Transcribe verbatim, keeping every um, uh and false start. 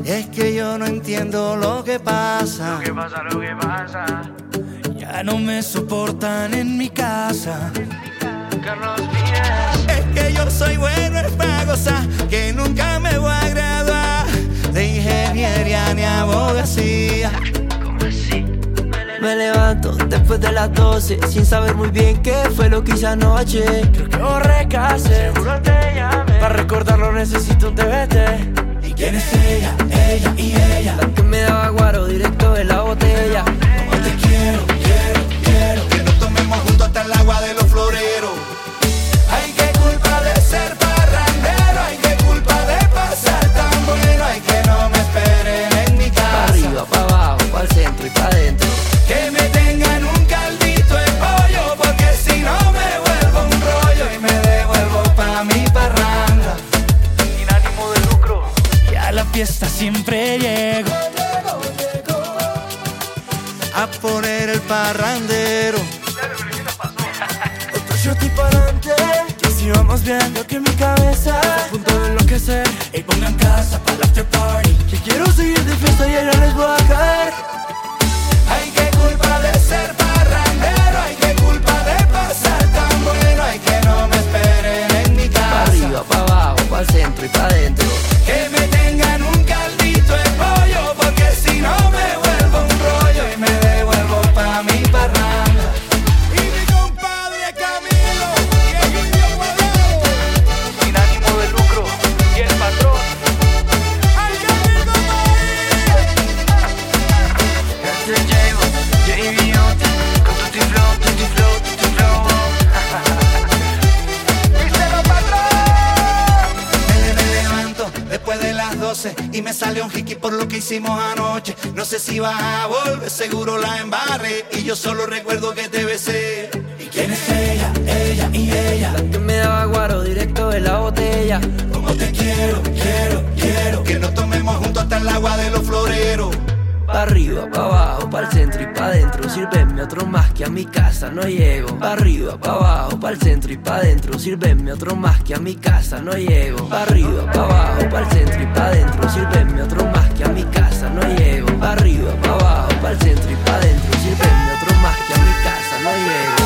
Es que yo no entiendo lo que pasa. Lo que pasa, lo que pasa. Ya no me soportan en mi casa. Carlos Vives. Es que yo soy bueno en para gozar, que nunca me voy a graduar de ingeniería ni abogacía. ¿Cómo así? Me levanto después de las doce sin saber muy bien qué fue lo que hice anoche. Creo que borré casé, Seguro te llamé. para recordarlo necesito un D V D. ¿Y quién es ella? Ella y ella. La que me daba guaro directo de la botella. Como te quiero, quiero, quiero. Que nos tomemos juntos hasta el agua de los floreros. Ay, qué culpa de ser parrandero. Ay, qué culpa de pasar tan bueno. Ay, que no me esperen en mi casa. Pa' arriba, pa' abajo, pa' el centro y pa' adentro. Que me tengan un caldito de pollo, porque si no me vuelvo un rollo y me devuelvo pa' mi parranda. Sin ánimo de lucro. Y a la fiesta siempre llego a poner el parrandero. Otro shot y pa'lante, que si vamos viendo que mi cabeza está a punto de enloquecer. Y pongan casa para el after party. Que quiero seguir de fiesta y allá les voy a caer. Ay, qué culpa de ser parrandero. Ay, qué culpa de pasar tan bueno. Ay, que no me esperen en mi casa. Pa' arriba, pa' abajo, pa' el centro y pa' adentro. Que me tengan un caldito de pollo, porque si no me vuelvo un rollo y me devuelvo pa' mi parranda. Y mi compadre Camilo y el Indio Guardado. Sin ánimo de lucro. Y el patrón. ¡Ay, qué rico país! Este J-Bo, J B O T. Con Tutti Flow, Tutti Flow, Tutti Flow. ¡Díselo, patrón! Me, me levanto después de las doce y me sale un hickey por lo que hicimos anoche. No sé si vas a volver, seguro la embarré y yo solo recuerdo que te besé. ¿Y quién es ella? Ella y ella. La que me daba guaro directo de la botella. Como te quiero, quiero, quiero. Que nos tomemos juntos hasta el agua de los floreros. Pa' arriba, pa' abajo, pa' el centro y pa' adentro. Sírveme otro más que a mi casa no llego. Pa' arriba, pa' abajo, pa' el centro y pa' adentro. Sírveme otro más que a mi casa no llego. Pa' arriba, pa' abajo, pa' el centro y pa' adentro. Sírveme otro más que a mi casa no llego. Pa' arriba, pa' abajo, pa' el centro y pa' adentro. Sírveme otro más que a mi casa no llego.